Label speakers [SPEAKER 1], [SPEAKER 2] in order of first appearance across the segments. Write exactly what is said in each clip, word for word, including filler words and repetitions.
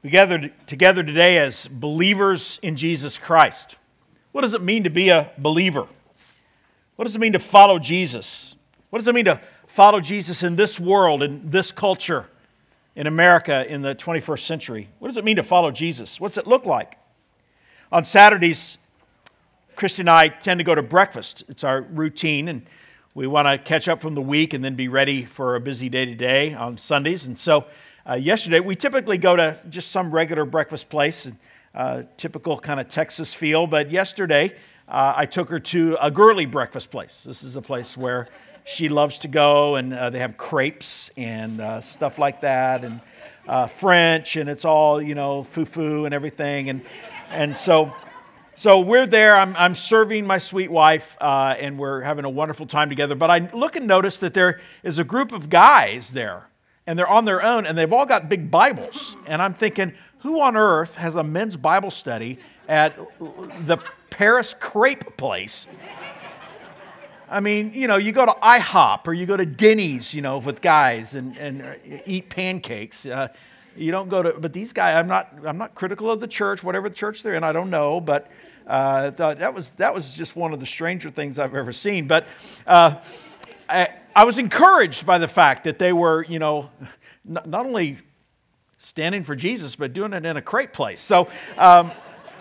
[SPEAKER 1] We gathered together today as believers in Jesus Christ. What does it mean to be a believer? What does it mean to follow Jesus? What does it mean to follow Jesus in this world, in this culture, in America in the twenty-first century? What does it mean to follow Jesus? What's it look like? On Saturdays, Christy and I tend to go to breakfast. It's our routine, and we want to catch up from the week and then be ready for a busy day today on Sundays. And so uh, yesterday, we typically go to just some regular breakfast place, and, uh, typical kind of Texas feel. But yesterday, uh, I took her to a girly breakfast place. This is a place where she loves to go, and uh, they have crepes and uh, stuff like that, and uh, French, and it's all, you know, foo-foo and everything. And and so... So we're there, I'm, I'm serving my sweet wife, uh, and we're having a wonderful time together. But I look and notice that there is a group of guys there, and they're on their own, and they've all got big Bibles. And I'm thinking, who on earth has a men's Bible study at the Paris crepe place? I mean, you know, you go to IHOP or you go to Denny's, you know, with guys and, and eat pancakes. Uh, you don't go to, but these guys, I'm not, I'm not critical of the church, whatever the church they're in, I don't know, but uh, th- that was that was just one of the stranger things I've ever seen. But uh, I, I was encouraged by the fact that they were, you know, n- not only standing for Jesus, but doing it in a crepe place. So. Um,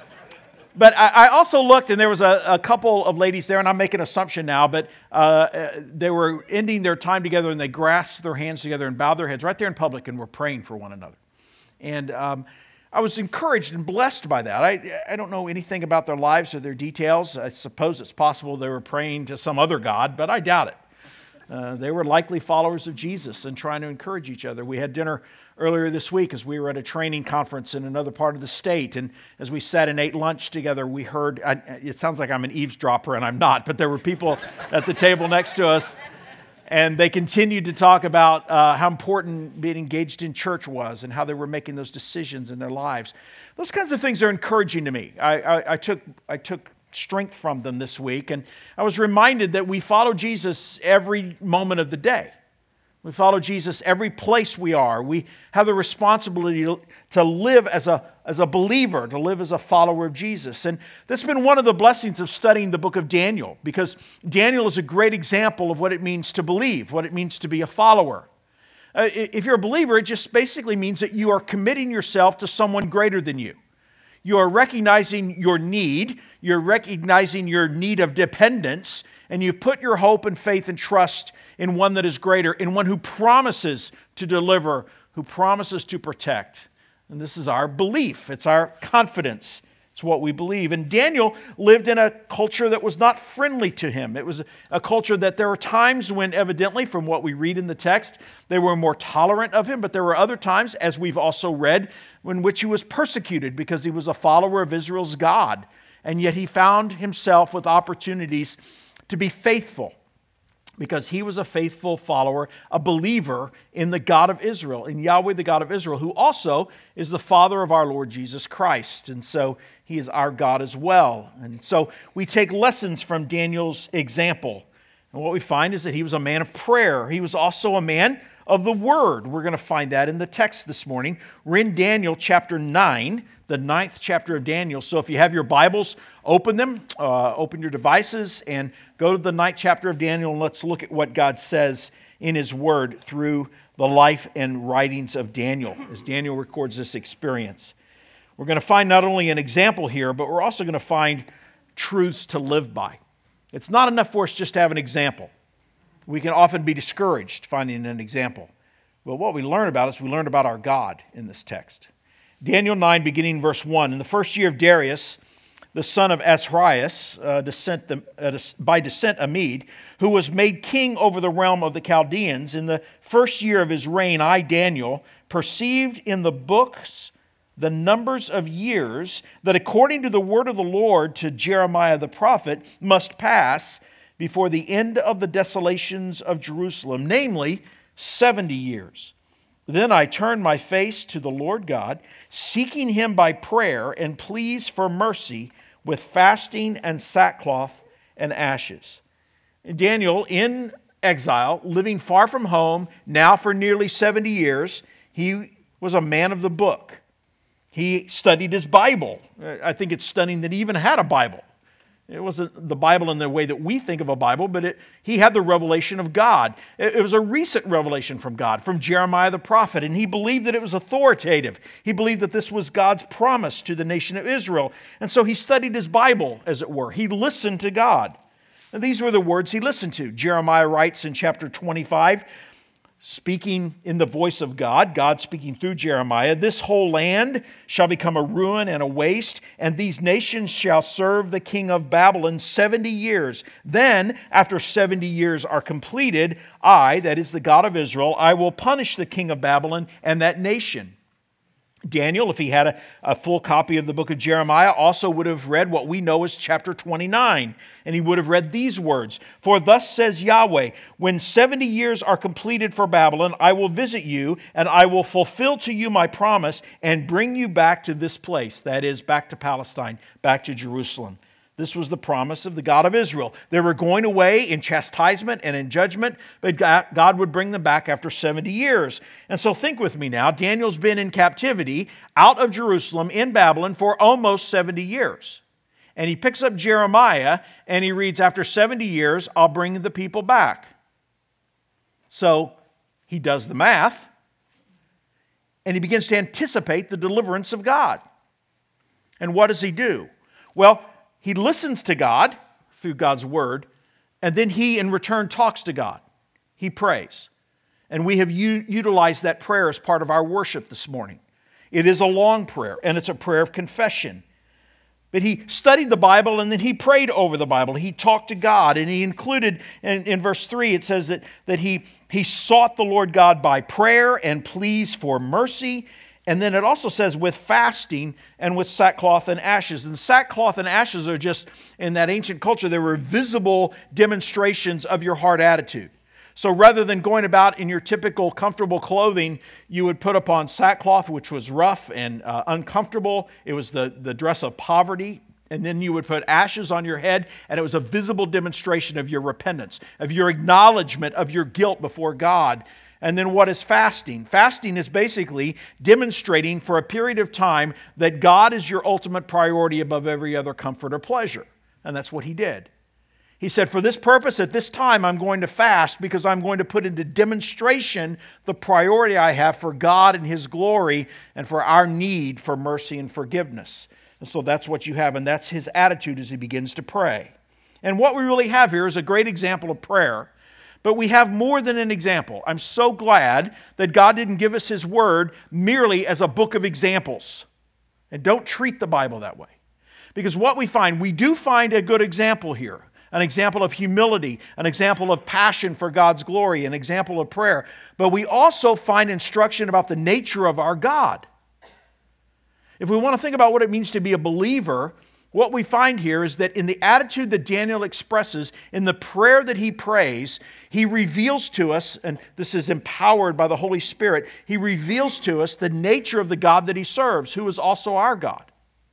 [SPEAKER 1] But I also looked, and there was a, a couple of ladies there, and I'm making an assumption now, but uh, they were ending their time together, and they grasped their hands together and bowed their heads right there in public and were praying for one another. And um, I was encouraged and blessed by that. I, I don't know anything about their lives or their details. I suppose it's possible they were praying to some other God, but I doubt it. Uh, they were likely followers of Jesus and trying to encourage each other. We had dinner earlier this week as we were at a training conference in another part of the state, and as we sat and ate lunch together, we heard, I, it sounds like I'm an eavesdropper, and I'm not, but there were people at the table next to us, and they continued to talk about uh, how important being engaged in church was and how they were making those decisions in their lives. Those kinds of things are encouraging to me. I, I, I took I took strength from them this week, and I was reminded that we follow Jesus every moment of the day. We follow Jesus every place we are. We have the responsibility to live as a, as a believer, to live as a follower of Jesus. And that's been one of the blessings of studying the book of Daniel, because Daniel is a great example of what it means to believe, what it means to be a follower. Uh, if you're a believer, it just basically means that you are committing yourself to someone greater than you. You are recognizing your need, you're recognizing your need of dependence, and you put your hope and faith and trust in one that is greater, in one who promises to deliver, who promises to protect. And this is our belief. It's our confidence. It's what we believe. And Daniel lived in a culture that was not friendly to him. It was a culture that there were times when, evidently, from what we read in the text, they were more tolerant of him, but there were other times, as we've also read, in which he was persecuted because he was a follower of Israel's God. And yet he found himself with opportunities to be faithful, because he was a faithful follower, a believer in the God of Israel, in Yahweh, the God of Israel, who also is the Father of our Lord Jesus Christ. And so he is our God as well. And so we take lessons from Daniel's example. And what we find is that he was a man of prayer. He was also a man of the Word. We're going to find that in the text this morning. We're in Daniel chapter nine, the ninth chapter of Daniel. So if you have your Bibles, open them, uh, open your devices, and go to the ninth chapter of Daniel, and let's look at what God says in His Word through the life and writings of Daniel, as Daniel records this experience. We're going to find not only an example here, but we're also going to find truths to live by. It's not enough for us just to have an example. We can often be discouraged finding an example. But what we learn about is we learn about our God in this text. Daniel nine, beginning verse one. In the first year of Darius, the son of Ahasuerus, uh, descent, the, uh, by descent a Mede, who was made king over the realm of the Chaldeans, in the first year of his reign, I, Daniel, perceived in the books the numbers of years that, according to the word of the Lord to Jeremiah the prophet, must pass before the end of the desolations of Jerusalem, namely seventy years. Then I turned my face to the Lord God, seeking Him by prayer and pleas for mercy with fasting and sackcloth and ashes. Daniel, in exile, living far from home, now for nearly seventy years, he was a man of the book. He studied his Bible. I think it's stunning that he even had a Bible. It wasn't the Bible in the way that we think of a Bible, but it, he had the revelation of God. It, it was a recent revelation from God, from Jeremiah the prophet, and he believed that it was authoritative. He believed that this was God's promise to the nation of Israel. And so he studied his Bible, as it were. He listened to God. And these were the words he listened to. Jeremiah writes in chapter twenty-five, speaking in the voice of God, God speaking through Jeremiah, "This whole land shall become a ruin and a waste, and these nations shall serve the king of Babylon seventy years. Then, after seventy years are completed, I," that is the God of Israel, "I will punish the king of Babylon and that nation." Daniel, if he had a, a full copy of the book of Jeremiah, also would have read what we know as chapter twenty-nine. And he would have read these words, "For thus says Yahweh, when seventy years are completed for Babylon, I will visit you, and I will fulfill to you my promise, and bring you back to this place," that is, back to Palestine, back to Jerusalem. This was the promise of the God of Israel. They were going away in chastisement and in judgment, but God would bring them back after seventy years. And so think with me now, Daniel's been in captivity out of Jerusalem in Babylon for almost seventy years. And he picks up Jeremiah and he reads, "After seventy years, I'll bring the people back." So he does the math and he begins to anticipate the deliverance of God. And what does he do? Well, he listens to God through God's word, and then he in return talks to God. He prays. And we have u- utilized that prayer as part of our worship this morning. It is a long prayer, and it's a prayer of confession. But he studied the Bible, and then he prayed over the Bible. He talked to God, and he included, in, in verse three, it says that, that he, he sought the Lord God by prayer and pleas for mercy. And then it also says with fasting and with sackcloth and ashes. And sackcloth and ashes are just, in that ancient culture, they were visible demonstrations of your heart attitude. So rather than going about in your typical comfortable clothing, you would put upon sackcloth, which was rough and uh, uncomfortable. It was the, the dress of poverty. And then you would put ashes on your head, and it was a visible demonstration of your repentance, of your acknowledgement of your guilt before God. And then what is fasting? Fasting is basically demonstrating for a period of time that God is your ultimate priority above every other comfort or pleasure. And that's what he did. He said, "For this purpose, at this time, I'm going to fast because I'm going to put into demonstration the priority I have for God and his glory and for our need for mercy and forgiveness." And so that's what you have, and that's his attitude as he begins to pray. And what we really have here is a great example of prayer. But we have more than an example. I'm so glad that God didn't give us his word merely as a book of examples. And don't treat the Bible that way. Because what we find, we do find a good example here. An example of humility, an example of passion for God's glory, an example of prayer. But we also find instruction about the nature of our God. If we want to think about what it means to be a believer, what we find here is that in the attitude that Daniel expresses, in the prayer that he prays, he reveals to us, and this is empowered by the Holy Spirit, he reveals to us the nature of the God that he serves, who is also our God.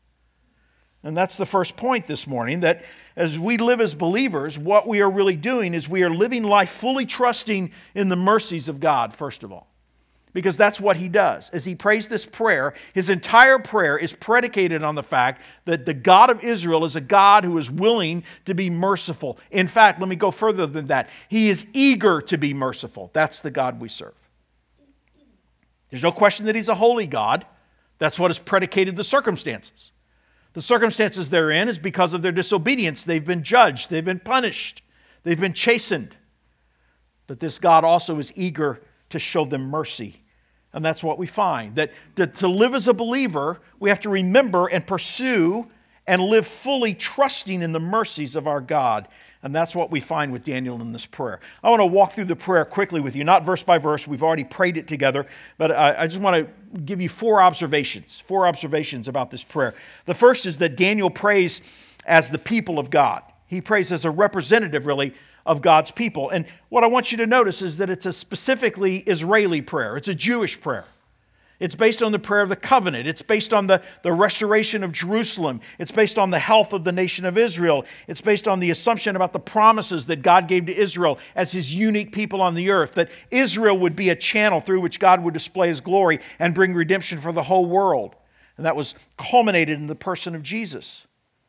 [SPEAKER 1] And that's the first point this morning, that as we live as believers, what we are really doing is we are living life fully trusting in the mercies of God, first of all. Because that's what he does. As he prays this prayer, his entire prayer is predicated on the fact that the God of Israel is a God who is willing to be merciful. In fact, let me go further than that. He is eager to be merciful. That's the God we serve. There's no question that he's a holy God. That's what has predicated the circumstances. The circumstances they're in is because of their disobedience. They've been judged. They've been punished. They've been chastened. But this God also is eager to show them mercy. And that's what we find. That to, to live as a believer, we have to remember and pursue and live fully trusting in the mercies of our God. And that's what we find with Daniel in this prayer. I want to walk through the prayer quickly with you, not verse by verse. We've already prayed it together. But I, I just want to give you four observations, four observations about this prayer. The first is that Daniel prays as the people of God. He prays as a representative, really, of God's people. And what I want you to notice is that it's a specifically Israeli prayer. It's a Jewish prayer. It's based on the prayer of the covenant. It's based on the, the restoration of Jerusalem. It's based on the health of the nation of Israel. It's based on the assumption about the promises that God gave to Israel as his unique people on the earth, that Israel would be a channel through which God would display his glory and bring redemption for the whole world. And that was culminated in the person of Jesus.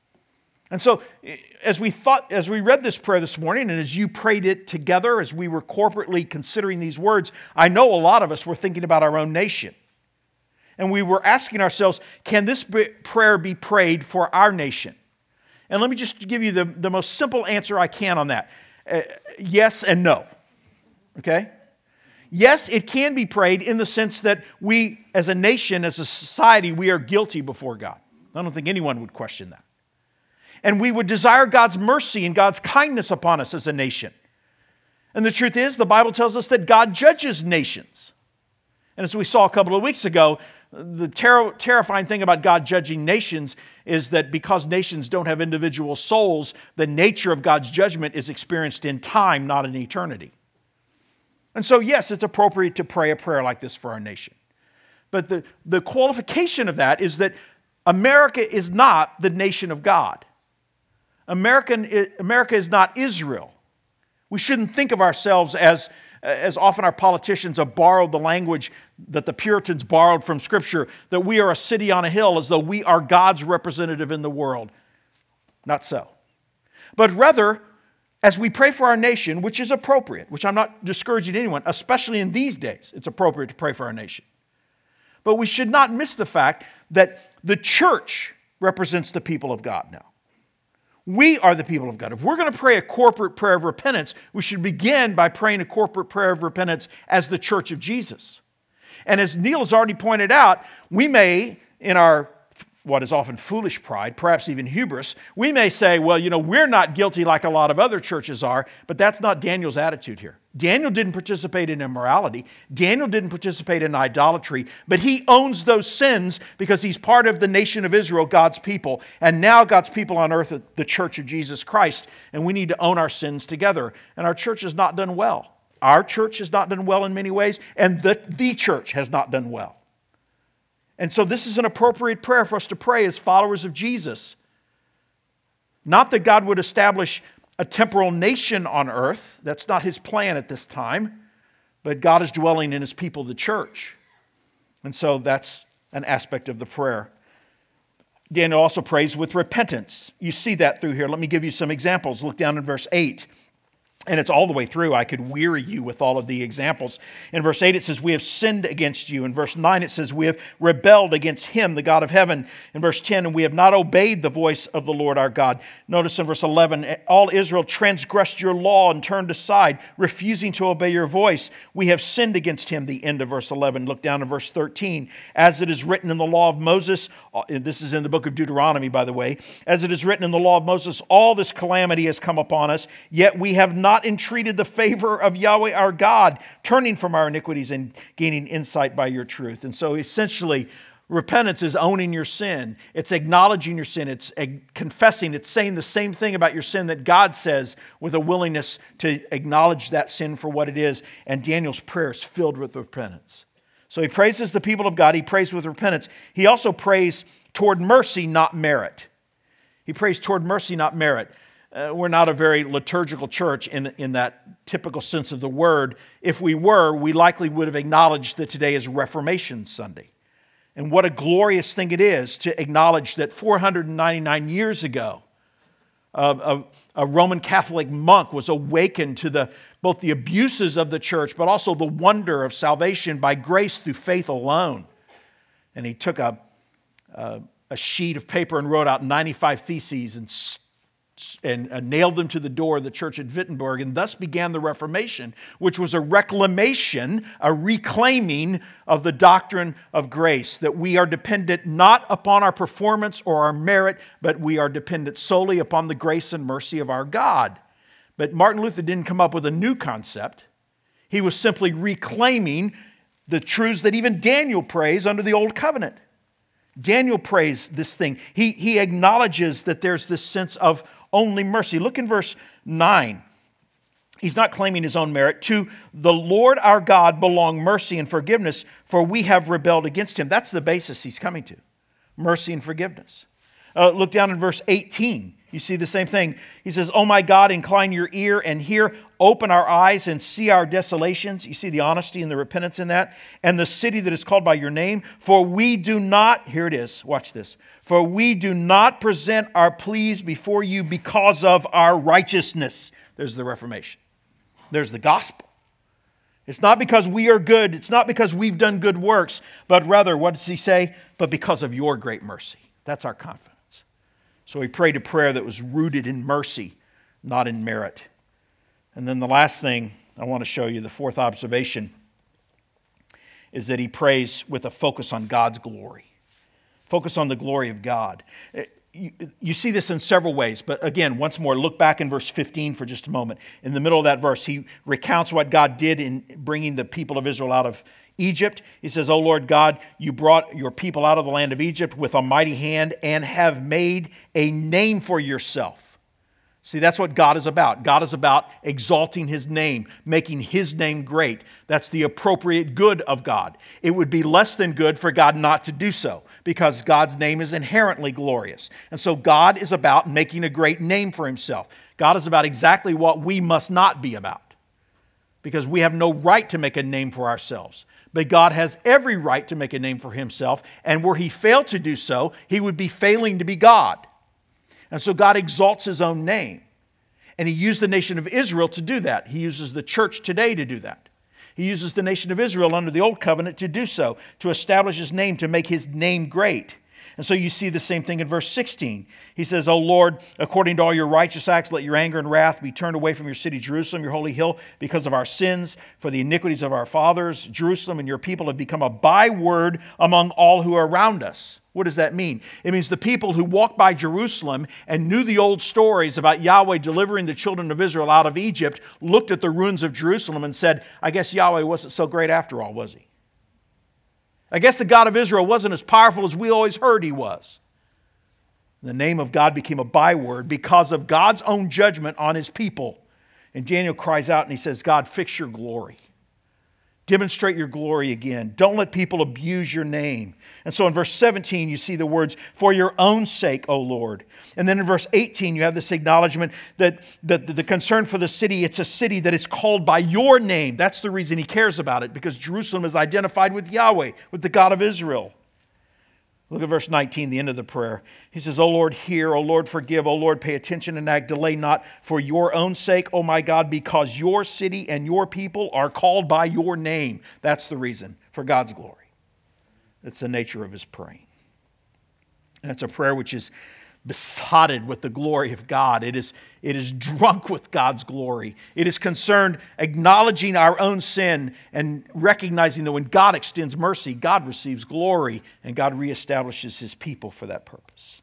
[SPEAKER 1] And so, as we thought, as we read this prayer this morning, and as you prayed it together, as we were corporately considering these words, I know a lot of us were thinking about our own nation. And we were asking ourselves, can this prayer be prayed for our nation? And let me just give you the, the most simple answer I can on that. Uh, yes and no. Okay? Yes, it can be prayed in the sense that we, as a nation, as a society, we are guilty before God. I don't think anyone would question that. And we would desire God's mercy and God's kindness upon us as a nation. And the truth is, the Bible tells us that God judges nations. And as we saw a couple of weeks ago, the ter- terrifying thing about God judging nations is that because nations don't have individual souls, the nature of God's judgment is experienced in time, not in eternity. And so, yes, it's appropriate to pray a prayer like this for our nation. But the, the qualification of that is that America is not the nation of God. American, America is not Israel. We shouldn't think of ourselves as, as often our politicians have borrowed the language that the Puritans borrowed from Scripture, that we are a city on a hill, as though we are God's representative in the world. Not so. But rather, as we pray for our nation, which is appropriate, which I'm not discouraging anyone, especially in these days, it's appropriate to pray for our nation. But we should not miss the fact that the church represents the people of God now. We are the people of God. If we're going to pray a corporate prayer of repentance, we should begin by praying a corporate prayer of repentance as the church of Jesus. And as Neil has already pointed out, we may, in our what is often foolish pride, perhaps even hubris, we may say, well, you know, we're not guilty like a lot of other churches are, but that's not Daniel's attitude here. Daniel didn't participate in immorality. Daniel didn't participate in idolatry, but he owns those sins because he's part of the nation of Israel, God's people, and now God's people on earth, the church of Jesus Christ, and we need to own our sins together. And our church has not done well. Our church has not done well in many ways, and the, the church has not done well. And so this is an appropriate prayer for us to pray as followers of Jesus. Not that God would establish a temporal nation on earth. That's not His plan at this time. But God is dwelling in His people, the church. And so that's an aspect of the prayer. Daniel also prays with repentance. You see that through here. Let me give you some examples. Look down in verse eight. And it's all the way through. I could weary you with all of the examples. In verse eight it says, we have sinned against you. In verse nine it says, we have rebelled against Him, the God of heaven. In verse ten, and we have not obeyed the voice of the Lord our God. Notice in verse eleven, all Israel transgressed your law and turned aside, refusing to obey your voice. We have sinned against Him, the end of verse eleven. Look down in verse thirteen. As it is written in the law of Moses, this is in the book of Deuteronomy, by the way. As it is written in the law of Moses, all this calamity has come upon us, yet we have not entreated the favor of Yahweh our God, turning from our iniquities and gaining insight by your truth. And so essentially, repentance is owning your sin. It's acknowledging your sin. It's confessing. It's saying the same thing about your sin that God says, with a willingness to acknowledge that sin for what it is. And Daniel's prayer is filled with repentance. So he praises the people of God. He prays with repentance. He also prays toward mercy, not merit. He prays toward mercy, not merit. Uh, we're not a very liturgical church in, in that typical sense of the word. If we were, we likely would have acknowledged that today is Reformation Sunday. And what a glorious thing it is to acknowledge that four hundred ninety-nine years ago, uh, a, a Roman Catholic monk was awakened to the, both the abuses of the church, but also the wonder of salvation by grace through faith alone. And he took a, a, a sheet of paper and wrote out ninety-five theses and and uh, nailed them to the door of the church at Wittenberg, and thus began the Reformation, which was a reclamation, a reclaiming of the doctrine of grace, that we are dependent not upon our performance or our merit, but we are dependent solely upon the grace and mercy of our God. But Martin Luther didn't come up with a new concept. He was simply reclaiming the truths that even Daniel prays under the Old Covenant. Daniel prays this thing. He, he acknowledges that there's this sense of only mercy. Look in verse nine. He's not claiming his own merit. To the Lord our God belong mercy and forgiveness, for we have rebelled against Him. That's the basis he's coming to. Mercy and forgiveness. Uh, look down in verse eighteen. You see the same thing. He says, "Oh my God, incline your ear and hear. Open our eyes and see our desolations." You see the honesty and the repentance in that. "And the city that is called by your name. For we do not," here it is, watch this. "For we do not present our pleas before you because of our righteousness." There's the Reformation. There's the gospel. It's not because we are good. It's not because we've done good works. But rather, what does he say? But because of your great mercy. That's our confidence. So he prayed a prayer that was rooted in mercy, not in merit. And then the last thing I want to show you, the fourth observation, is that he prays with a focus on God's glory. Focus on the glory of God. You, you see this in several ways, but again, once more, look back in verse fifteen for just a moment. In the middle of that verse, he recounts what God did in bringing the people of Israel out of Egypt. He says, "O Lord God, you brought your people out of the land of Egypt with a mighty hand and have made a name for yourself." See, that's what God is about. God is about exalting His name, making His name great. That's the appropriate good of God. It would be less than good for God not to do so, because God's name is inherently glorious. And so God is about making a great name for Himself. God is about exactly what we must not be about, because we have no right to make a name for ourselves. But God has every right to make a name for Himself, and were He failed to do so, He would be failing to be God. And so God exalts His own name. And He used the nation of Israel to do that. He uses the church today to do that. He uses the nation of Israel under the Old Covenant to do so, to establish His name, to make His name great. And so you see the same thing in verse sixteen. He says, "O Lord, according to all your righteous acts, let your anger and wrath be turned away from your city, Jerusalem, your holy hill, because of our sins, for the iniquities of our fathers. Jerusalem and your people have become a byword among all who are around us." What does that mean? It means the people who walked by Jerusalem and knew the old stories about Yahweh delivering the children of Israel out of Egypt looked at the ruins of Jerusalem and said, "I guess Yahweh wasn't so great after all, was He? I guess the God of Israel wasn't as powerful as we always heard He was." The name of God became a byword because of God's own judgment on His people. And Daniel cries out and he says, "God, fix your glory. Demonstrate your glory again. Don't let people abuse your name." And so in verse seventeen, you see the words, "For your own sake, O Lord." And then in verse eighteen, you have this acknowledgement that, that the concern for the city, it's a city that is called by your name. That's the reason he cares about it, because Jerusalem is identified with Yahweh, with the God of Israel. Look at verse nineteen, the end of the prayer. He says, "O Lord, hear. O Lord, forgive. O Lord, pay attention and act. Delay not, for your own sake, O my God, because your city and your people are called by your name." That's the reason, for God's glory. That's the nature of his praying. And it's a prayer which is besotted with the glory of God. It is, it is drunk with God's glory. It is concerned acknowledging our own sin and recognizing that when God extends mercy, God receives glory and God reestablishes His people for that purpose.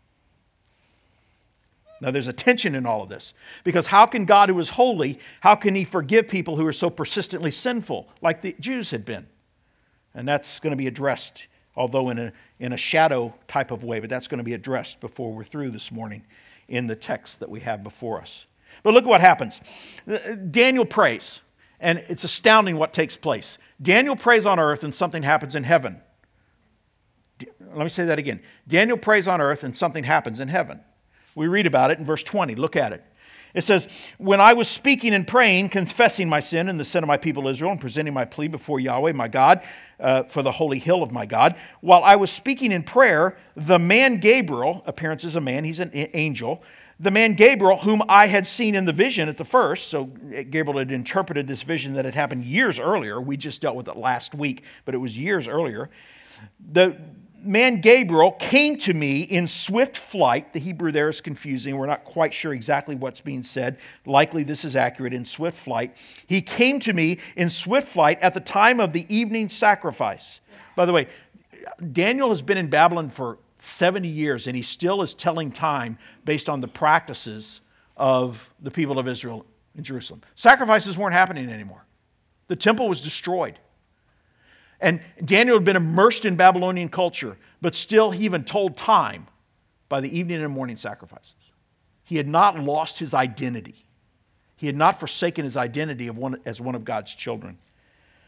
[SPEAKER 1] Now there's a tension in all of this, because how can God, who is holy, how can He forgive people who are so persistently sinful like the Jews had been? And that's going to be addressed, although in a, in a shadow type of way, but that's going to be addressed before we're through this morning in the text that we have before us. But look at what happens. Daniel prays, and it's astounding what takes place. Daniel prays on earth and something happens in heaven. Let me say that again. Daniel prays on earth and something happens in heaven. We read about it in verse twenty. Look at it. It says, "When I was speaking and praying, confessing my sin and the sin of my people Israel, and presenting my plea before Yahweh, my God, uh, for the holy hill of my God, while I was speaking in prayer, the man Gabriel," appearance is a man, he's an angel, "the man Gabriel, whom I had seen in the vision at the first," so Gabriel had interpreted this vision that had happened years earlier. We just dealt with it last week, but it was years earlier. The man Gabriel came to me in swift flight. The Hebrew there is confusing. We're not quite sure exactly what's being said. Likely this is accurate, in swift flight. "He came to me in swift flight at the time of the evening sacrifice." By the way, Daniel has been in Babylon for seventy years, and he still is telling time based on the practices of the people of Israel in Jerusalem. Sacrifices weren't happening anymore. The temple was destroyed. And Daniel had been immersed in Babylonian culture, but still he even told time by the evening and morning sacrifices. He had not lost his identity. He had not forsaken his identity of one, as one of God's children.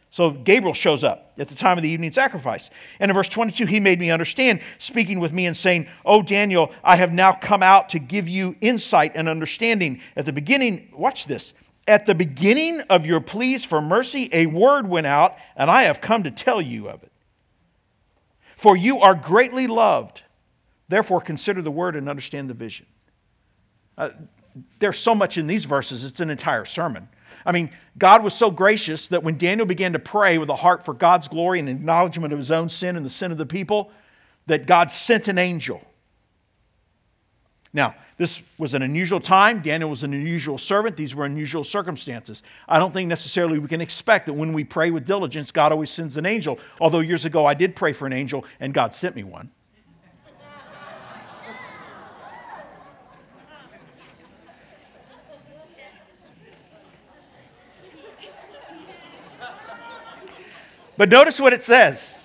[SPEAKER 1] So Gabriel shows up at the time of the evening sacrifice. And in verse twenty-two, he made me understand, speaking with me and saying, "O Daniel, I have now come out to give you insight and understanding." At the beginning, watch this. At the beginning of your pleas for mercy, a word went out, and I have come to tell you of it. For you are greatly loved. Therefore, consider the word and understand the vision. Uh, there's so much in these verses, it's an entire sermon. I mean, God was so gracious that when Daniel began to pray with a heart for God's glory and acknowledgement of his own sin and the sin of the people, that God sent an angel. Now, this was an unusual time. Daniel was an unusual servant. These were unusual circumstances. I don't think necessarily we can expect that when we pray with diligence, God always sends an angel. Although years ago I did pray for an angel and God sent me one. But notice what it says.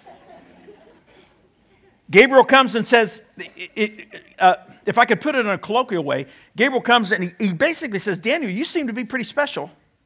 [SPEAKER 1] Gabriel comes and says, it, it, uh, if I could put it in a colloquial way, Gabriel comes and he, he basically says, "Daniel, you seem to be pretty special.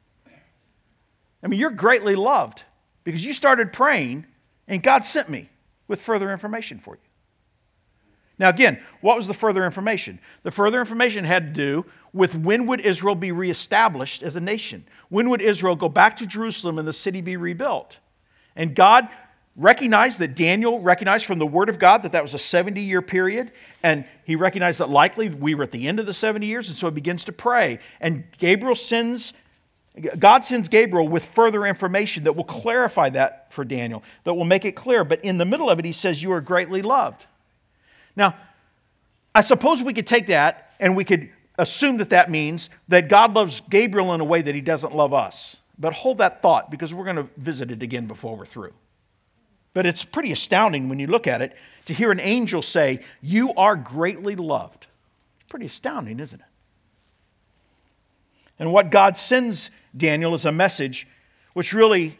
[SPEAKER 1] I mean, you're greatly loved because you started praying and God sent me with further information for you." Now again, what was the further information? The further information had to do with when would Israel be reestablished as a nation? When would Israel go back to Jerusalem and the city be rebuilt? And God recognized that Daniel recognized from the Word of God that that was a seventy-year period. And he recognized that likely we were at the end of the seventy years. And so he begins to pray. And Gabriel sends, God sends Gabriel with further information that will clarify that for Daniel, that will make it clear. But in the middle of it, he says, "You are greatly loved." Now, I suppose we could take that and we could assume that that means that God loves Gabriel in a way that he doesn't love us. But hold that thought because we're going to visit it again before we're through. But it's pretty astounding when you look at it to hear an angel say, "You are greatly loved." It's pretty astounding, isn't it? And what God sends Daniel is a message which really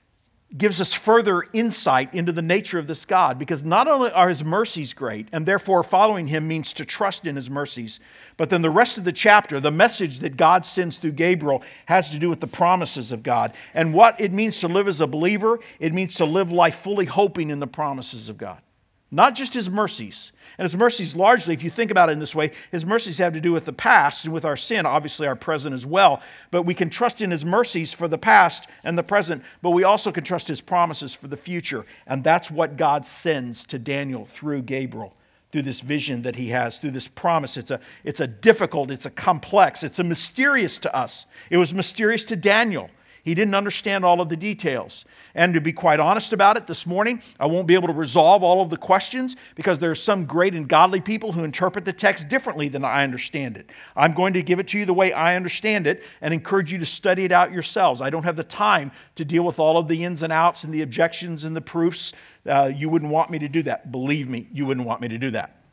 [SPEAKER 1] gives us further insight into the nature of this God, because not only are his mercies great, and therefore following him means to trust in his mercies, but then the rest of the chapter, the message that God sends through Gabriel has to do with the promises of God. And what it means to live as a believer, it means to live life fully hoping in the promises of God. Not just his mercies. And his mercies largely, if you think about it in this way, his mercies have to do with the past and with our sin, obviously our present as well. But we can trust in his mercies for the past and the present, but we also can trust his promises for the future. And that's what God sends to Daniel through Gabriel, through this vision that he has, through this promise. It's a, it's a difficult, it's a complex, it's a mysterious to us. It was mysterious to Daniel. He didn't understand all of the details. And to be quite honest about it this morning, I won't be able to resolve all of the questions because there are some great and godly people who interpret the text differently than I understand it. I'm going to give it to you the way I understand it and encourage you to study it out yourselves. I don't have the time to deal with all of the ins and outs and the objections and the proofs. Uh, you wouldn't want me to do that. Believe me, you wouldn't want me to do that.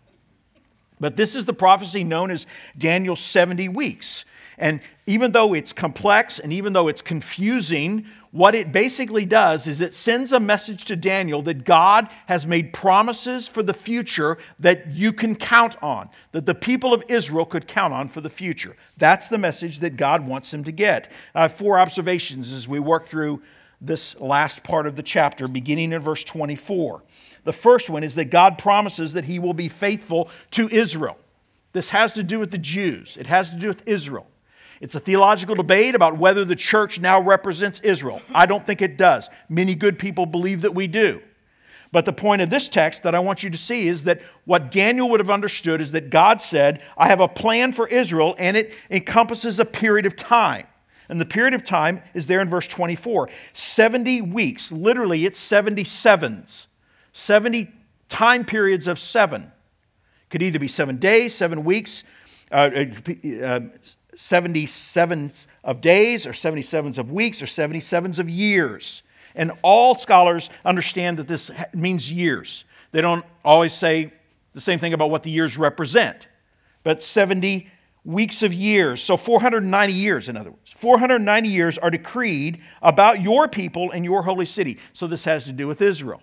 [SPEAKER 1] But this is the prophecy known as Daniel's seventy weeks. And even though it's complex and even though it's confusing, what it basically does is it sends a message to Daniel that God has made promises for the future that you can count on, that the people of Israel could count on for the future. That's the message that God wants him to get. I have four observations as we work through this last part of the chapter, beginning in verse twenty-four. The first one is that God promises that he will be faithful to Israel. This has to do with the Jews. It has to do with Israel. It's a theological debate about whether the church now represents Israel. I don't think it does. Many good people believe that we do. But the point of this text that I want you to see is that what Daniel would have understood is that God said, "I have a plan for Israel," and it encompasses a period of time. And the period of time is there in verse twenty-four. seventy weeks. Literally, it's seventy sevens. seventy time periods of seven. Could either be seven days, seven weeks, uh, uh, seventy-sevens of days, or seventy-sevens of weeks, or seventy-sevens of years. And all scholars understand that this means years. They don't always say the same thing about what the years represent. But seventy weeks of years, so four hundred ninety years in other words. four hundred ninety years are decreed about your people and your holy city. So this has to do with Israel.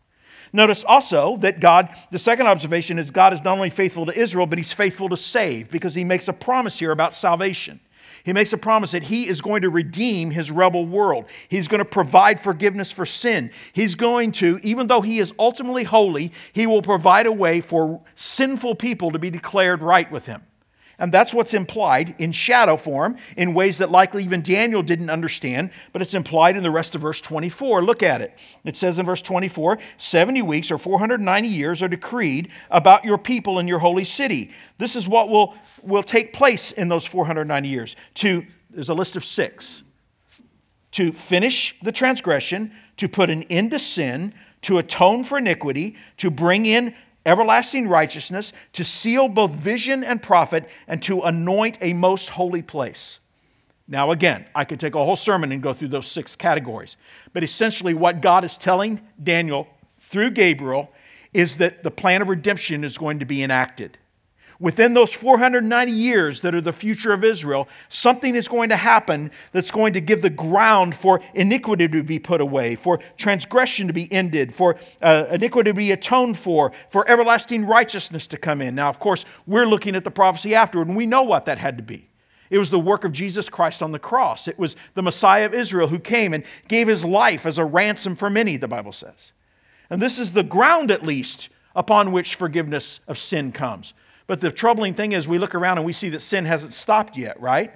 [SPEAKER 1] Notice also that God, the second observation is God is not only faithful to Israel, but he's faithful to save, because he makes a promise here about salvation. He makes a promise that he is going to redeem his rebel world. He's going to provide forgiveness for sin. He's going to, even though he is ultimately holy, he will provide a way for sinful people to be declared right with him. And that's what's implied in shadow form in ways that likely even Daniel didn't understand, but it's implied in the rest of verse twenty-four. Look at it. It says in verse twenty-four, seventy weeks or four hundred ninety years are decreed about your people and your holy city. This is what will, will take place in those four hundred ninety years. To, there's a list of six. To finish the transgression, to put an end to sin, to atone for iniquity, to bring in everlasting righteousness, to seal both vision and prophet, and to anoint a most holy place. Now again, I could take a whole sermon and go through those six categories. But essentially what God is telling Daniel through Gabriel is that the plan of redemption is going to be enacted. Within those four hundred ninety years that are the future of Israel, something is going to happen that's going to give the ground for iniquity to be put away, for transgression to be ended, for uh, iniquity to be atoned for, for everlasting righteousness to come in. Now, of course, we're looking at the prophecy afterward, and we know what that had to be. It was the work of Jesus Christ on the cross. It was the Messiah of Israel who came and gave his life as a ransom for many, the Bible says. And this is the ground, at least, upon which forgiveness of sin comes. But the troubling thing is we look around and we see that sin hasn't stopped yet, right?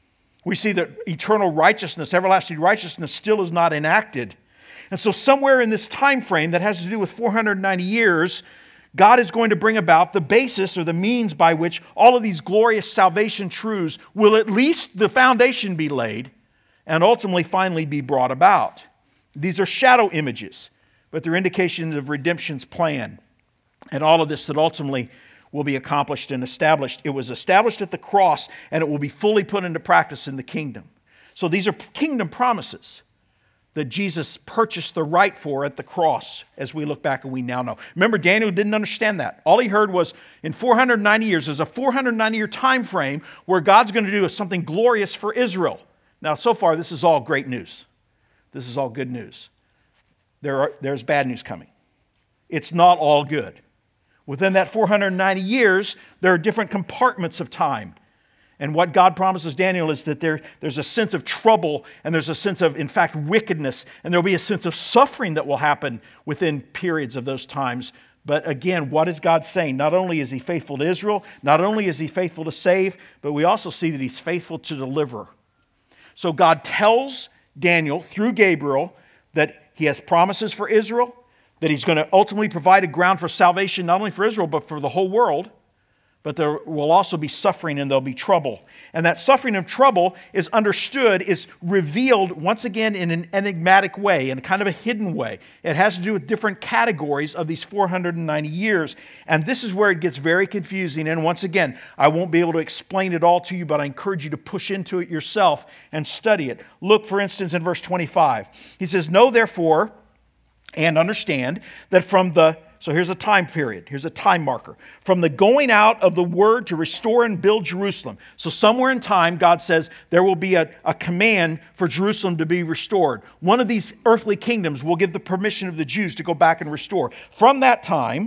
[SPEAKER 1] We see that eternal righteousness, everlasting righteousness still is not enacted. And so somewhere in this time frame that has to do with four hundred ninety years, God is going to bring about the basis or the means by which all of these glorious salvation truths will at least the foundation be laid and ultimately finally be brought about. These are shadow images, but they're indications of redemption's plan and all of this that ultimately will be accomplished and established. It was established at the cross, and it will be fully put into practice in the kingdom. So these are kingdom promises that Jesus purchased the right for at the cross, as we look back and we now know. Remember, Daniel didn't understand that. All he heard was in four hundred ninety years, there's a four hundred ninety year time frame where God's going to do something glorious for Israel. Now, so far, this is all great news. This is all good news. There are, there's bad news coming. It's not all good. Within that four hundred ninety years, there are different compartments of time. And what God promises Daniel is that there, there's a sense of trouble and there's a sense of, in fact, wickedness. And there'll be a sense of suffering that will happen within periods of those times. But again, what is God saying? Not only is he faithful to Israel, not only is he faithful to save, but we also see that he's faithful to deliver. So God tells Daniel through Gabriel that he has promises for Israel, that he's going to ultimately provide a ground for salvation not only for Israel but for the whole world. But there will also be suffering and there'll be trouble. And that suffering and trouble is understood, is revealed once again in an enigmatic way, in kind of a hidden way. It has to do with different categories of these four hundred ninety years. And this is where it gets very confusing. And once again, I won't be able to explain it all to you, but I encourage you to push into it yourself and study it. Look, for instance, in verse twenty-five. He says, "Know therefore and understand that from the..." So here's a time period. Here's a time marker. From the going out of the word to restore and build Jerusalem. So somewhere in time, God says there will be a, a command for Jerusalem to be restored. One of these earthly kingdoms will give the permission of the Jews to go back and restore. From that time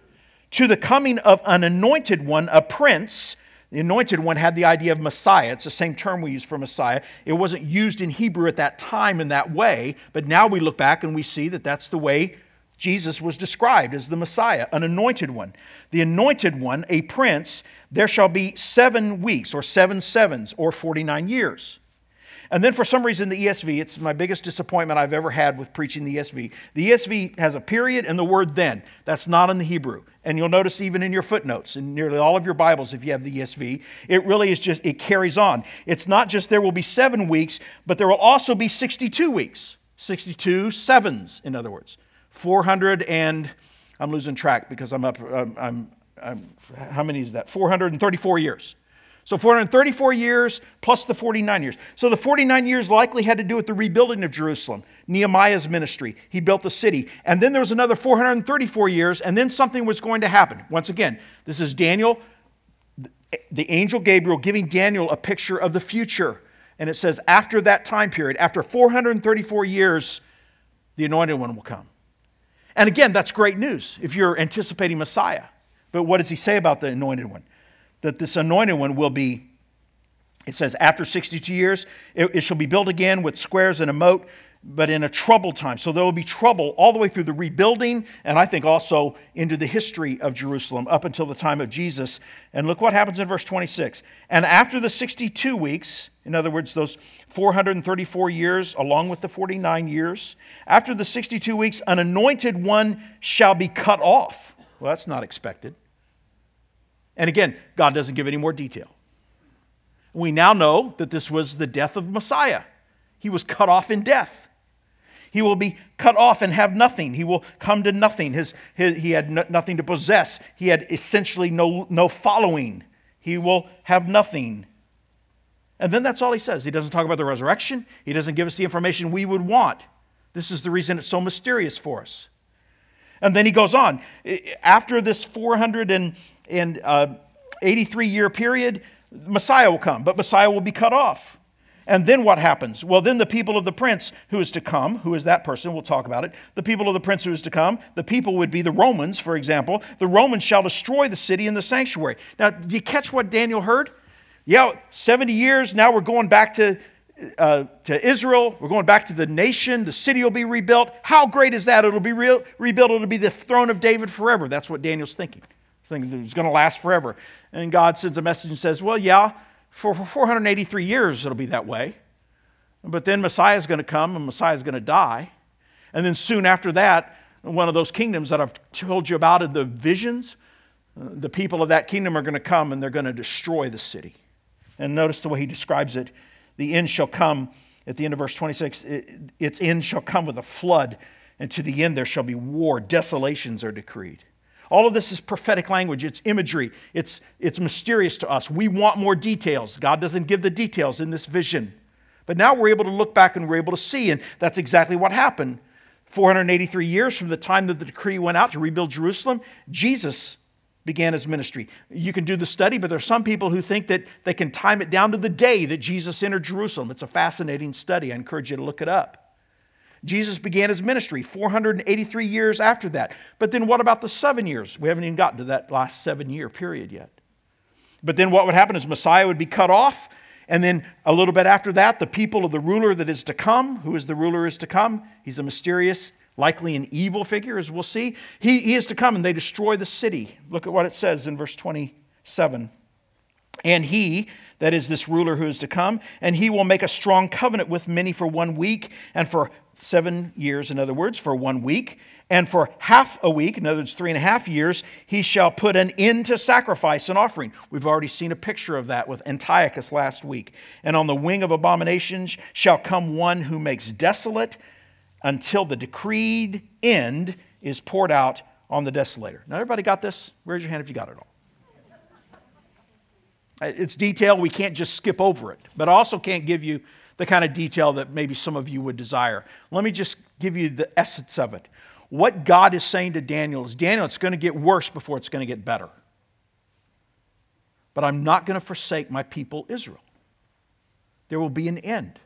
[SPEAKER 1] to the coming of an anointed one, a prince. The anointed one had the idea of Messiah. It's the same term we use for Messiah. It wasn't used in Hebrew at that time in that way, but now we look back and we see that that's the way Jesus was described as the Messiah, an anointed one. The anointed one, a prince, there shall be seven weeks or seven sevens or forty-nine years. And then for some reason the E S V, it's my biggest disappointment I've ever had with preaching the E S V. The E S V has a period and the word then. That's not in the Hebrew. And you'll notice even in your footnotes, in nearly all of your Bibles if you have the E S V, it really is just, it carries on. It's not just there will be seven weeks, but there will also be sixty-two weeks. sixty-two sevens, in other words. four hundred and, I'm losing track because I'm up, I'm, I'm, I'm how many is that? four hundred thirty-four years. So four hundred thirty-four years plus the forty-nine years. So the forty-nine years likely had to do with the rebuilding of Jerusalem, Nehemiah's ministry. He built the city. And then there was another four hundred thirty-four years, and then something was going to happen. Once again, this is Daniel, the angel Gabriel, giving Daniel a picture of the future. And it says after that time period, after four hundred thirty-four years, the anointed one will come. And again, that's great news if you're anticipating Messiah. But what does he say about the anointed one? That this anointed one will be It says, after sixty-two years, it, it shall be built again with squares and a moat, but in a troubled time. So there will be trouble all the way through the rebuilding, and I think also into the history of Jerusalem up until the time of Jesus. And look what happens in verse twenty-six. And after the sixty-two weeks, in other words, those four hundred thirty-four years along with the forty-nine years, after the sixty-two weeks, an anointed one shall be cut off. Well, that's not expected. And again, God doesn't give any more detail. We now know that this was the death of Messiah. He was cut off in death. He will be cut off and have nothing. He will come to nothing. His, his, he had no, nothing to possess. He had essentially no, no following. He will have nothing. And then that's all he says. He doesn't talk about the resurrection. He doesn't give us the information we would want. This is the reason it's so mysterious for us. And then he goes on. After this four hundred eighty-three year period, Messiah will come, but Messiah will be cut off. And then what happens? Well, then the people of the prince who is to come, who is that person? We'll talk about it. The people of the prince who is to come, the people would be the Romans, for example. The Romans shall destroy the city and the sanctuary. Now, do you catch what Daniel heard? Yeah, seventy years, now we're going back to, uh, to Israel. We're going back to the nation. The city will be rebuilt. How great is that? It'll be re- rebuilt. It'll be the throne of David forever. That's what Daniel's thinking. Thinking it's going to last forever. And God sends a message and says, well, yeah, for four hundred eighty-three years it'll be that way. But then Messiah is going to come and Messiah is going to die. And then soon after that, one of those kingdoms that I've told you about in the visions, the people of that kingdom are going to come and they're going to destroy the city. And notice the way he describes it. The end shall come, at the end of verse twenty-six, it, its end shall come with a flood, and to the end there shall be war. Desolations are decreed. All of this is prophetic language. It's imagery. It's, it's mysterious to us. We want more details. God doesn't give the details in this vision. But now we're able to look back and we're able to see, and that's exactly what happened. four hundred eighty-three years from the time that the decree went out to rebuild Jerusalem, Jesus began his ministry. You can do the study, but there are some people who think that they can time it down to the day that Jesus entered Jerusalem. It's a fascinating study. I encourage you to look it up. Jesus began his ministry four hundred eighty-three years after that. But then what about the seven years? We haven't even gotten to that last seven-year period yet. But then what would happen is Messiah would be cut off, and then a little bit after that, the people of the ruler that is to come, who is the ruler is to come, he's a mysterious, likely an evil figure, as we'll see. He, he is to come, and they destroy the city. Look at what it says in verse twenty-seven. And he, that is this ruler who is to come, and he will make a strong covenant with many for one week, and for seven years, in other words, for one week, and for half a week, in other words, three and a half years, he shall put an end to sacrifice and offering. We've already seen a picture of that with Antiochus last week. And on the wing of abominations shall come one who makes desolate until the decreed end is poured out on the desolator. Now, everybody got this? Raise your hand if you got it all. It's detail. We can't just skip over it. But I also can't give you the kind of detail that maybe some of you would desire. Let me just give you the essence of it. What God is saying to Daniel is, Daniel, it's going to get worse before it's going to get better. But I'm not going to forsake my people Israel. There will be an end.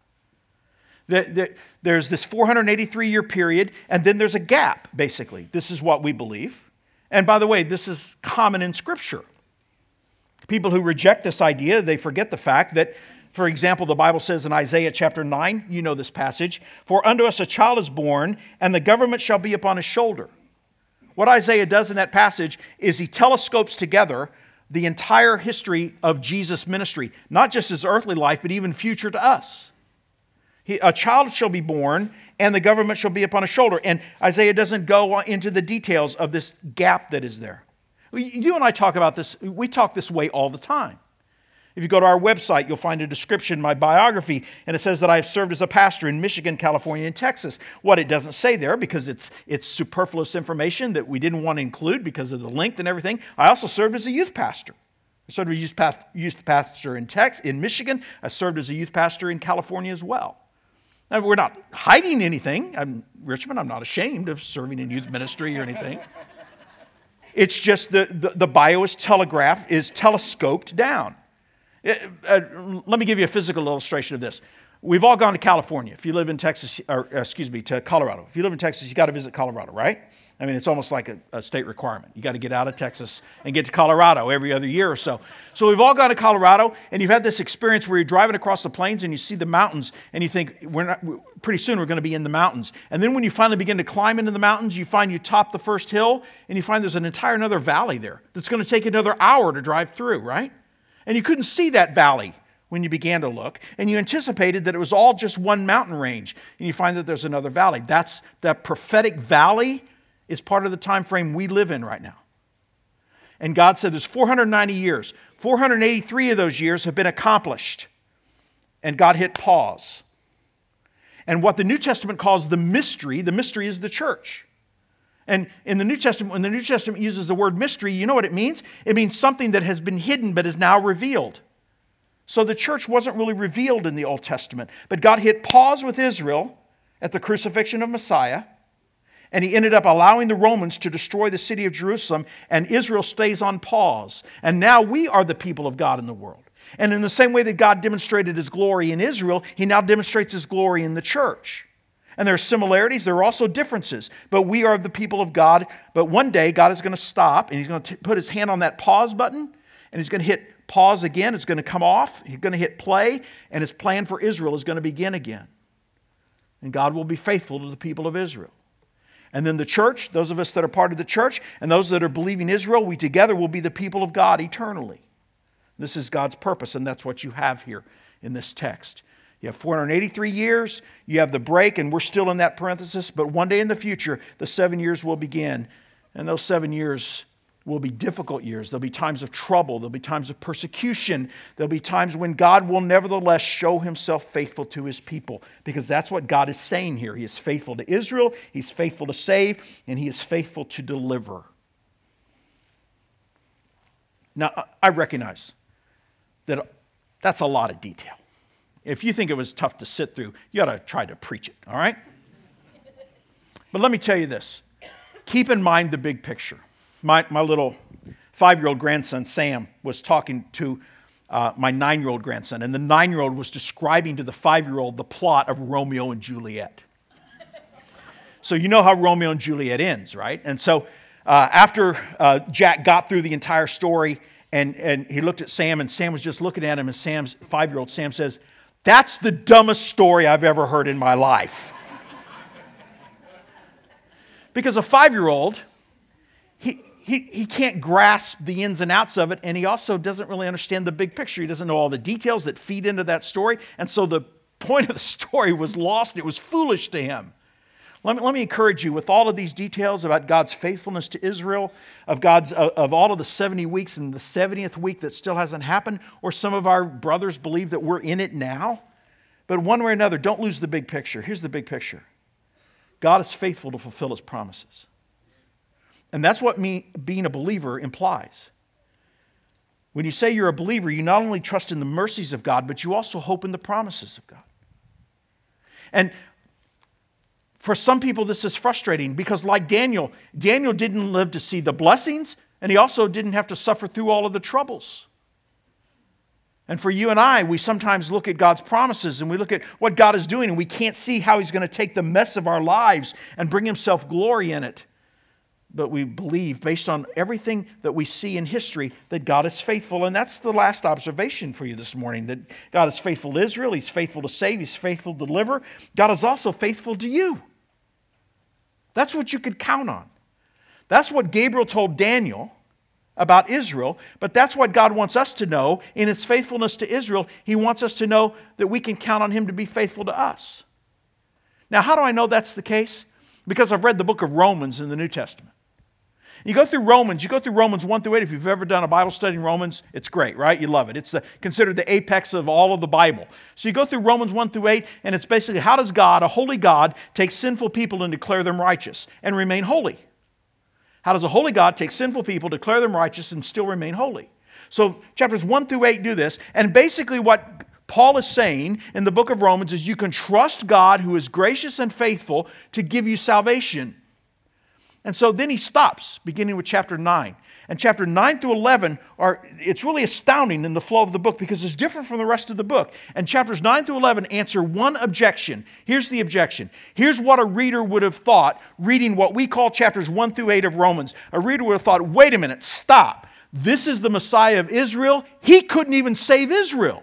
[SPEAKER 1] There's this four hundred eighty-three year period, and then there's a gap, basically. This is what we believe. And by the way, this is common in Scripture. People who reject this idea, they forget the fact that, for example, the Bible says in Isaiah chapter nine, you know this passage, for unto us a child is born, and the government shall be upon his shoulder. What Isaiah does in that passage is he telescopes together the entire history of Jesus' ministry, not just his earthly life, but even future to us. He, a child shall be born, and the government shall be upon his shoulder. And Isaiah doesn't go into the details of this gap that is there. You and I talk about this, we talk this way all the time. If you go to our website, you'll find a description, my biography, and it says that I have served as a pastor in Michigan, California, and Texas. What it doesn't say there, because it's it's superfluous information that we didn't want to include because of the length and everything, I also served as a youth pastor. I served as a youth, path, youth pastor in Tex, in Michigan. I served as a youth pastor in California as well. Now, we're not hiding anything. I'm Richmond, I'm not ashamed of serving in youth ministry or anything. It's just the, the, the bio is telegraphed, is telescoped down. It, uh, let me give you a physical illustration of this. We've all gone to California. If you live in Texas, or excuse me, to Colorado. If you live in Texas, you got to visit Colorado, right? I mean, it's almost like a, a state requirement. You got to get out of Texas and get to Colorado every other year or so. So we've all gone to Colorado, and you've had this experience where you're driving across the plains and you see the mountains, and you think, we're not, pretty soon we're going to be in the mountains. And then when you finally begin to climb into the mountains, you find you top the first hill, and you find there's an entire another valley there that's going to take another hour to drive through, right? And you couldn't see that valley when you began to look, and you anticipated that it was all just one mountain range, and you find that there's another valley. That's that prophetic valley is part of the time frame we live in right now. And God said there's four hundred ninety years. four hundred eighty-three of those years have been accomplished. And God hit pause. And what the New Testament calls the mystery, the mystery is the church. And in the New Testament, when the New Testament uses the word mystery, you know what it means? It means something that has been hidden but is now revealed. So the church wasn't really revealed in the Old Testament. But God hit pause with Israel at the crucifixion of Messiah. And he ended up allowing the Romans to destroy the city of Jerusalem, and Israel stays on pause. And now we are the people of God in the world. And in the same way that God demonstrated his glory in Israel, he now demonstrates his glory in the church. And there are similarities, there are also differences. But we are the people of God. But one day, God is going to stop, and he's going to put his hand on that pause button, and he's going to hit pause again. It's going to come off. He's going to hit play, and his plan for Israel is going to begin again. And God will be faithful to the people of Israel. And then the church, those of us that are part of the church, and those that are believing Israel, we together will be the people of God eternally. This is God's purpose, and that's what you have here in this text. You have four hundred eighty-three years, you have the break, and we're still in that parenthesis, but one day in the future, the seven years will begin, and those seven years will be difficult years. There'll be times of trouble. There'll be times of persecution. There'll be times when God will nevertheless show himself faithful to his people, because that's what God is saying here. He is faithful to Israel, he's faithful to save, and he is faithful to deliver. Now, I recognize that that's a lot of detail. If you think it was tough to sit through, you ought to try to preach it, all right? But let me tell you this. Keep in mind the big picture. My, my little five-year-old grandson, Sam, was talking to uh, my nine-year-old grandson, and the nine-year-old was describing to the five-year-old the plot of Romeo and Juliet. So you know how Romeo and Juliet ends, right? And so uh, after uh, Jack got through the entire story, and, and he looked at Sam, and Sam was just looking at him, and Sam's five-year-old Sam says, "That's the dumbest story I've ever heard in my life." Because a five-year-old, he... He, he can't grasp the ins and outs of it, and he also doesn't really understand the big picture. He doesn't know all the details that feed into that story, and so the point of the story was lost. It was foolish to him. Let me, let me encourage you, with all of these details about God's faithfulness to Israel, of God's of, of all of the seventy weeks and the seventieth week that still hasn't happened, or some of our brothers believe that we're in it now, but one way or another, don't lose the big picture. Here's the big picture. God is faithful to fulfill his promises. And that's what me, being a believer implies. When you say you're a believer, you not only trust in the mercies of God, but you also hope in the promises of God. And for some people, this is frustrating because, like Daniel, Daniel didn't live to see the blessings, and he also didn't have to suffer through all of the troubles. And for you and I, we sometimes look at God's promises and we look at what God is doing, and we can't see how he's going to take the mess of our lives and bring himself glory in it. But we believe, based on everything that we see in history, that God is faithful. And that's the last observation for you this morning, that God is faithful to Israel, he's faithful to save, he's faithful to deliver. God is also faithful to you. That's what you could count on. That's what Gabriel told Daniel about Israel, but that's what God wants us to know. In his faithfulness to Israel, he wants us to know that we can count on him to be faithful to us. Now, how do I know that's the case? Because I've read the book of Romans in the New Testament. You go through Romans, you go through Romans one through eight. If you've ever done a Bible study in Romans, it's great, right? You love it. It's the, considered the apex of all of the Bible. So you go through Romans one through eight, and it's basically, how does God, a holy God, take sinful people and declare them righteous and remain holy? How does a holy God take sinful people, declare them righteous, and still remain holy? So chapters one through eight do this, and basically what Paul is saying in the book of Romans is you can trust God, who is gracious and faithful, to give you salvation. And so then he stops, beginning with chapter nine. And chapter nine through eleven are, it's really astounding in the flow of the book because it's different from the rest of the book. And chapters nine through eleven answer one objection. Here's the objection. Here's what a reader would have thought reading what we call chapters one through eight of Romans. A reader would have thought, wait a minute, stop. This is the Messiah of Israel. He couldn't even save Israel.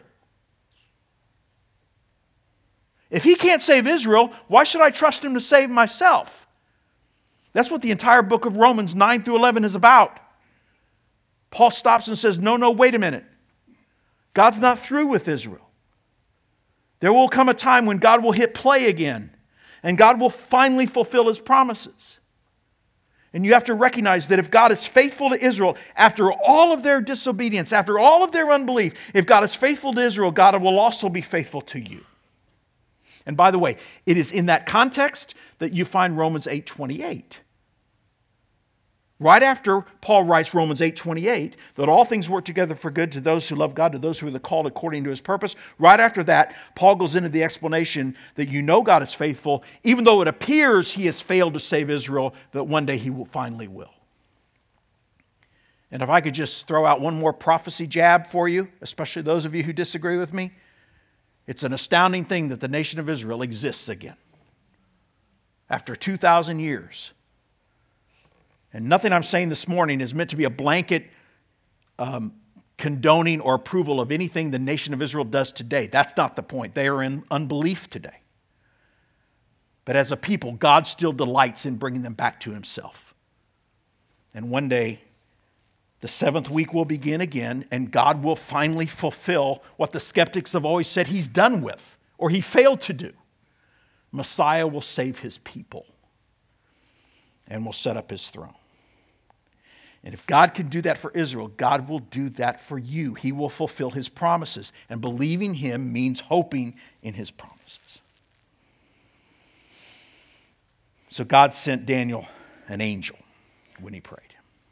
[SPEAKER 1] If he can't save Israel, why should I trust him to save myself? That's what the entire book of Romans nine through eleven is about. Paul stops and says, no, no, wait a minute. God's not through with Israel. There will come a time when God will hit play again, and God will finally fulfill his promises. And you have to recognize that if God is faithful to Israel, after all of their disobedience, after all of their unbelief, if God is faithful to Israel, God will also be faithful to you. And by the way, it is in that context that you find Romans eight twenty-eight. Right after Paul writes Romans eight twenty-eight, that all things work together for good to those who love God, to those who are called according to his purpose. Right after that, Paul goes into the explanation that you know God is faithful, even though it appears he has failed to save Israel, that one day he will finally will. And if I could just throw out one more prophecy jab for you, especially those of you who disagree with me, it's an astounding thing that the nation of Israel exists again. After two thousand years. And nothing I'm saying this morning is meant to be a blanket um, condoning or approval of anything the nation of Israel does today. That's not the point. They are in unbelief today. But as a people, God still delights in bringing them back to himself. And one day, the seventh week will begin again, and God will finally fulfill what the skeptics have always said he's done with, or he failed to do. Messiah will save his people and will set up his throne. And if God can do that for Israel, God will do that for you. He will fulfill his promises. And believing him means hoping in his promises. So God sent Daniel an angel when he prayed.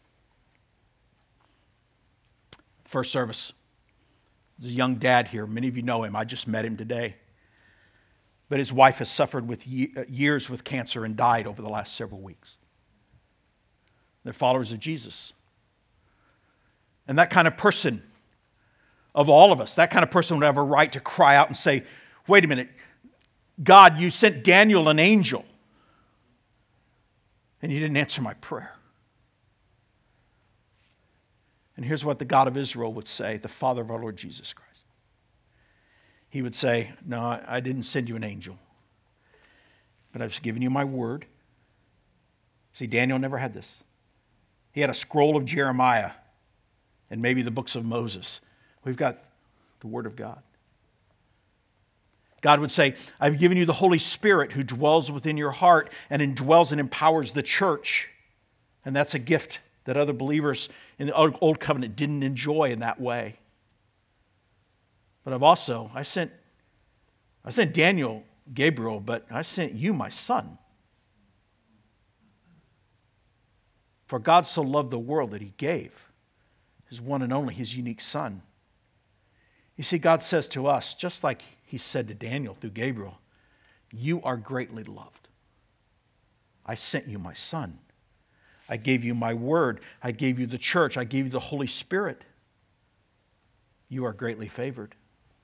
[SPEAKER 1] First service. There's a young dad here. Many of you know him. I just met him today. But his wife has suffered with years with cancer and died over the last several weeks. They're followers of Jesus. And that kind of person, of all of us, that kind of person would have a right to cry out and say, wait a minute, God, you sent Daniel an angel, and you didn't answer my prayer. And here's what the God of Israel would say, the Father of our Lord Jesus Christ. He would say, no, I didn't send you an angel, but I've given you my word. See, Daniel never had this. He had a scroll of Jeremiah and maybe the books of Moses. We've got the Word of God. God would say, I've given you the Holy Spirit who dwells within your heart and indwells and empowers the church. And that's a gift that other believers in the Old Covenant didn't enjoy in that way. But I've also, I sent, I sent Daniel, Gabriel, but I sent you, my son. For God so loved the world that he gave his one and only, his unique son. You see, God says to us, just like he said to Daniel through Gabriel, you are greatly loved. I sent you my son. I gave you my word. I gave you the church. I gave you the Holy Spirit. You are greatly favored.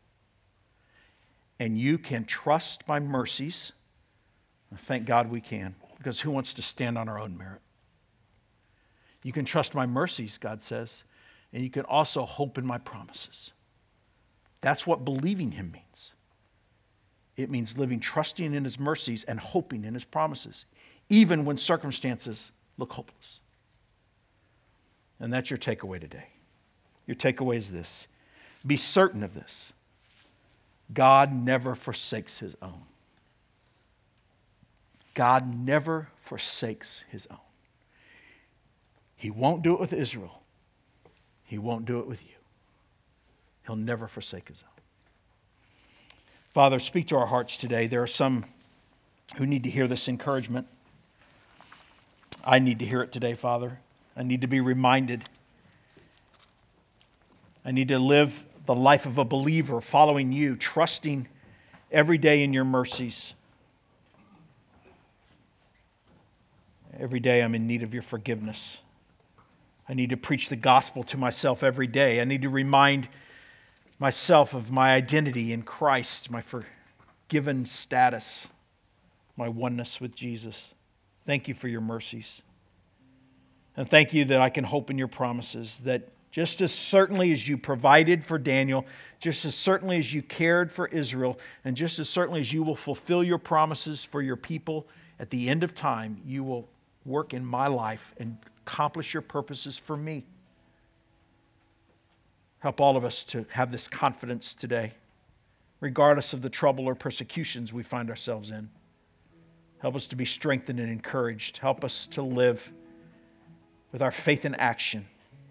[SPEAKER 1] And you can trust my mercies. Thank God we can, because who wants to stand on our own merit? You can trust my mercies, God says, and you can also hope in my promises. That's what believing him means. It means living trusting in his mercies and hoping in his promises, even when circumstances look hopeless. And that's your takeaway today. Your takeaway is this. Be certain of this. God never forsakes his own. God never forsakes his own. He won't do it with Israel. He won't do it with you. He'll never forsake his own. Father, speak to our hearts today. There are some who need to hear this encouragement. I need to hear it today, Father. I need to be reminded. I need to live the life of a believer, following you, trusting every day in your mercies. Every day I'm in need of your forgiveness. I need to preach the gospel to myself every day. I need to remind myself of my identity in Christ, my forgiven status, my oneness with Jesus. Thank you for your mercies. And thank you that I can hope in your promises, that just as certainly as you provided for Daniel, just as certainly as you cared for Israel, and just as certainly as you will fulfill your promises for your people at the end of time, you will work in my life and accomplish your purposes for me. Help all of us to have this confidence today, regardless of the trouble or persecutions we find ourselves in. Help us to be strengthened and encouraged. Help us to live with our faith in action.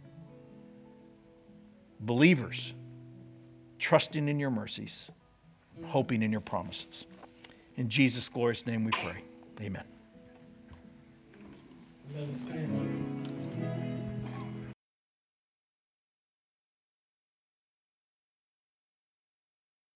[SPEAKER 1] Believers, trusting in your mercies, hoping in your promises. In Jesus' glorious name we pray. Amen.